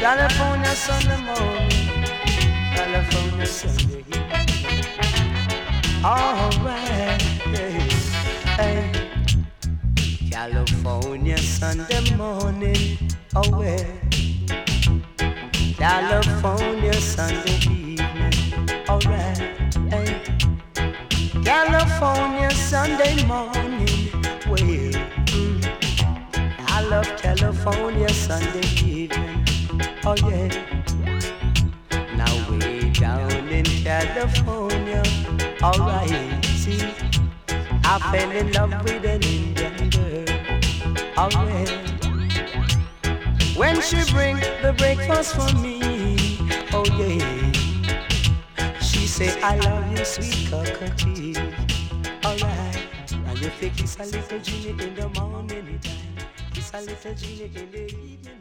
California Sunday morning, California Sunday evening. Alright, yeah, hey. California Sunday morning, oh well. California Sunday evening, alright, hey. California Sunday morning, well, I love California Sunday evening, oh yeah. Now way down in California, alright, see, I fell in love with an Indian girl, alright. When she bring the breakfast for me, oh yeah. She say I love you, sweet cockatoo. Alright, and if you kiss a little Genie in the morning time, kiss a little Genie in the evening.